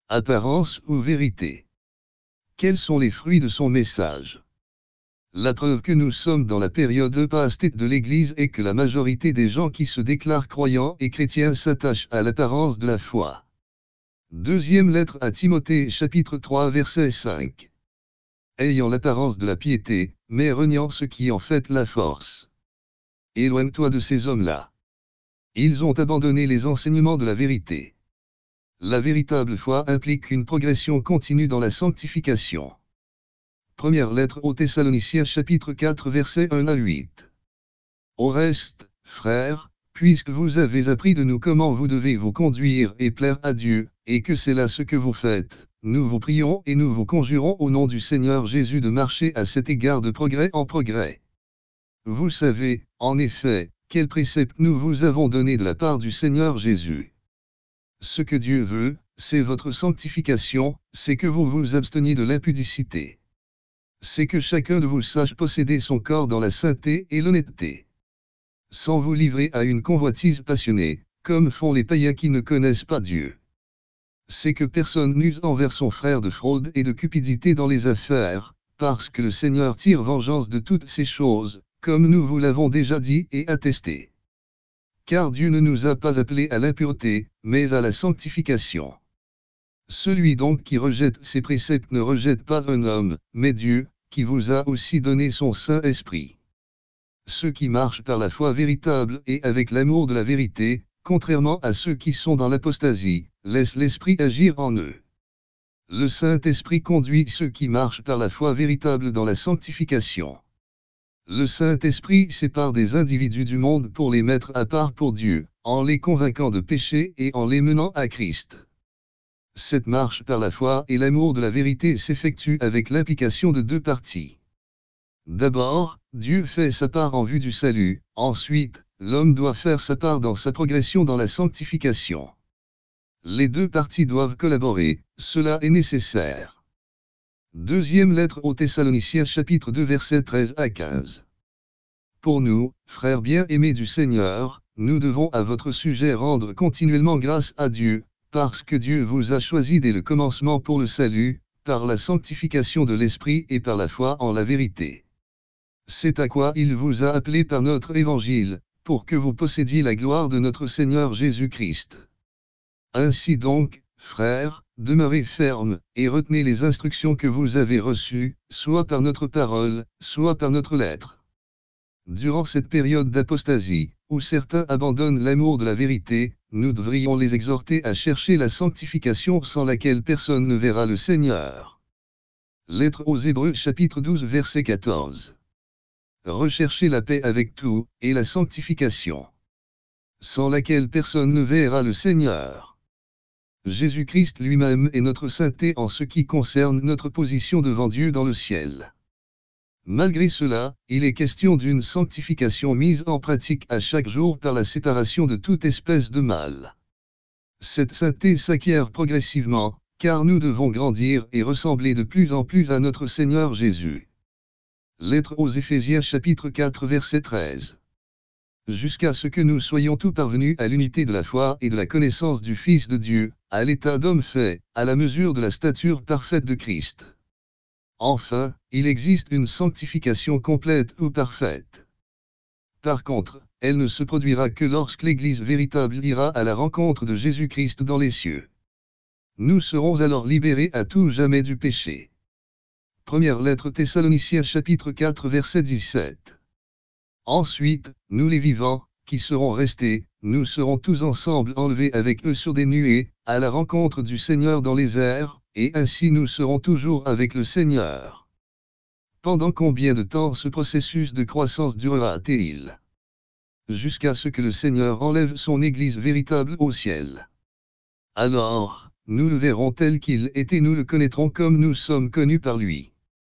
Apparence ou vérité? Quels sont les fruits de son message? La preuve que nous sommes dans la période apostate de l'Église est que la majorité des gens qui se déclarent croyants et chrétiens s'attachent à l'apparence de la foi. Deuxième lettre à Timothée chapitre 3 verset 5. Ayant l'apparence de la piété, mais reniant ce qui en fait la force. Éloigne-toi de ces hommes-là. Ils ont abandonné les enseignements de la vérité. La véritable foi implique une progression continue dans la sanctification. Première lettre aux Thessaloniciens chapitre 4 versets 1 à 8. Au reste, frères, puisque vous avez appris de nous comment vous devez vous conduire et plaire à Dieu, et que c'est là ce que vous faites, nous vous prions et nous vous conjurons au nom du Seigneur Jésus de marcher à cet égard de progrès en progrès. Vous savez, en effet, quels préceptes nous vous avons donnés de la part du Seigneur Jésus. Ce que Dieu veut, c'est votre sanctification, c'est que vous vous absteniez de l'impudicité. C'est que chacun de vous sache posséder son corps dans la sainteté et l'honnêteté. Sans vous livrer à une convoitise passionnée, comme font les païens qui ne connaissent pas Dieu. C'est que personne n'use envers son frère de fraude et de cupidité dans les affaires, parce que le Seigneur tire vengeance de toutes ces choses, comme nous vous l'avons déjà dit et attesté. Car Dieu ne nous a pas appelés à l'impureté, mais à la sanctification. Celui donc qui rejette ces préceptes ne rejette pas un homme, mais Dieu, qui vous a aussi donné son Saint-Esprit. Ceux qui marchent par la foi véritable et avec l'amour de la vérité, contrairement à ceux qui sont dans l'apostasie, laissent l'Esprit agir en eux. Le Saint-Esprit conduit ceux qui marchent par la foi véritable dans la sanctification. Le Saint-Esprit sépare des individus du monde pour les mettre à part pour Dieu, en les convainquant de péché et en les menant à Christ. Cette marche par la foi et l'amour de la vérité s'effectue avec l'implication de deux parties. D'abord, Dieu fait sa part en vue du salut, ensuite, l'homme doit faire sa part dans sa progression dans la sanctification. Les deux parties doivent collaborer, cela est nécessaire. Deuxième lettre aux Thessaloniciens chapitre 2 versets 13 à 15. Pour nous, frères bien-aimés du Seigneur, nous devons à votre sujet rendre continuellement grâce à Dieu, parce que Dieu vous a choisi dès le commencement pour le salut, par la sanctification de l'Esprit et par la foi en la vérité. C'est à quoi il vous a appelé par notre évangile, pour que vous possédiez la gloire de notre Seigneur Jésus-Christ. Ainsi donc, frères, demeurez fermes, et retenez les instructions que vous avez reçues, soit par notre parole, soit par notre lettre. Durant cette période d'apostasie, où certains abandonnent l'amour de la vérité, nous devrions les exhorter à chercher la sanctification sans laquelle personne ne verra le Seigneur. Lettre aux Hébreux chapitre 12 verset 14. Recherchez la paix avec tout, et la sanctification, sans laquelle personne ne verra le Seigneur. Jésus-Christ lui-même est notre sainteté en ce qui concerne notre position devant Dieu dans le ciel. Malgré cela, il est question d'une sanctification mise en pratique à chaque jour par la séparation de toute espèce de mal. Cette sainteté s'acquiert progressivement, car nous devons grandir et ressembler de plus en plus à notre Seigneur Jésus. Lettre aux Éphésiens chapitre 4 verset 13. Jusqu'à ce que nous soyons tous parvenus à l'unité de la foi et de la connaissance du Fils de Dieu, à l'état d'homme fait, à la mesure de la stature parfaite de Christ. Enfin, il existe une sanctification complète ou parfaite. Par contre, elle ne se produira que lorsque l'Église véritable ira à la rencontre de Jésus-Christ dans les cieux. Nous serons alors libérés à tout jamais du péché. Première lettre Thessaloniciens chapitre 4 verset 17. Ensuite, nous les vivants, qui serons restés, nous serons tous ensemble enlevés avec eux sur des nuées, à la rencontre du Seigneur dans les airs, et ainsi nous serons toujours avec le Seigneur. Pendant combien de temps ce processus de croissance durera-t-il? Jusqu'à ce que le Seigneur enlève son Église véritable au ciel. Alors, nous le verrons tel qu'il est et nous le connaîtrons comme nous sommes connus par lui.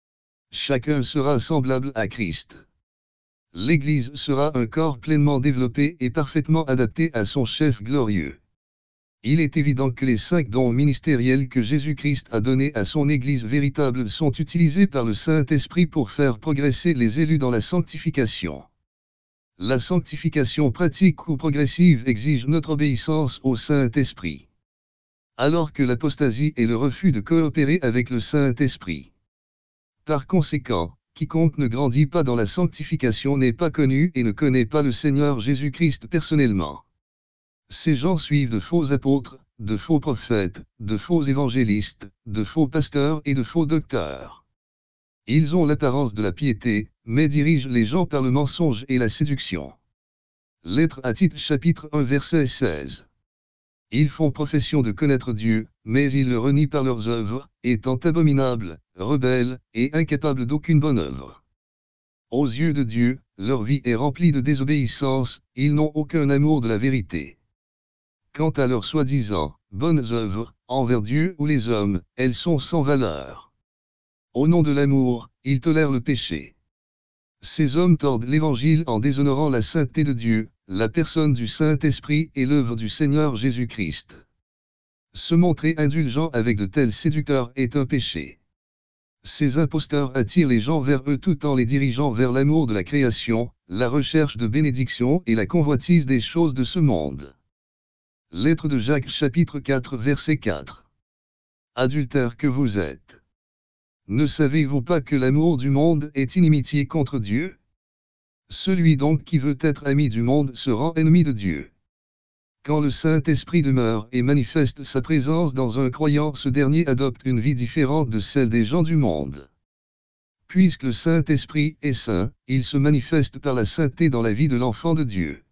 Chacun sera semblable à Christ. L'Église sera un corps pleinement développé et parfaitement adapté à son chef glorieux. Il est évident que les 5 dons ministériels que Jésus-Christ a donnés à son Église véritable sont utilisés par le Saint-Esprit pour faire progresser les élus dans la sanctification. La sanctification pratique ou progressive exige notre obéissance au Saint-Esprit. alors que l'apostasie est le refus de coopérer avec le Saint-Esprit. Par conséquent, quiconque ne grandit pas dans la sanctification n'est pas connu et ne connaît pas le Seigneur Jésus-Christ personnellement. Ces gens suivent de faux apôtres, de faux prophètes, de faux évangélistes, de faux pasteurs et de faux docteurs. Ils ont l'apparence de la piété, mais dirigent les gens par le mensonge et la séduction. Lettre à Tite chapitre 1 verset 16. Ils font profession de connaître Dieu, mais ils le renient par leurs œuvres, étant abominables, rebelles, et incapables d'aucune bonne œuvre. Aux yeux de Dieu, leur vie est remplie de désobéissance, ils n'ont aucun amour de la vérité. Quant à leurs soi-disant bonnes œuvres, envers Dieu ou les hommes, elles sont sans valeur. Au nom de l'amour, ils tolèrent le péché. Ces hommes tordent l'Évangile en déshonorant la sainteté de Dieu, la personne du Saint-Esprit et l'œuvre du Seigneur Jésus-Christ. Se montrer indulgent avec de tels séducteurs est un péché. Ces imposteurs attirent les gens vers eux tout en les dirigeant vers l'amour de la création, la recherche de bénédiction et la convoitise des choses de ce monde. Lettre de Jacques chapitre 4 verset 4. Adultères que vous êtes. Ne savez-vous pas que l'amour du monde est inimitié contre Dieu? Celui donc qui veut être ami du monde se rend ennemi de Dieu. Quand le Saint-Esprit demeure et manifeste sa présence dans un croyant, ce dernier adopte une vie différente de celle des gens du monde. Puisque le Saint-Esprit est saint, il se manifeste par la sainteté dans la vie de l'enfant de Dieu.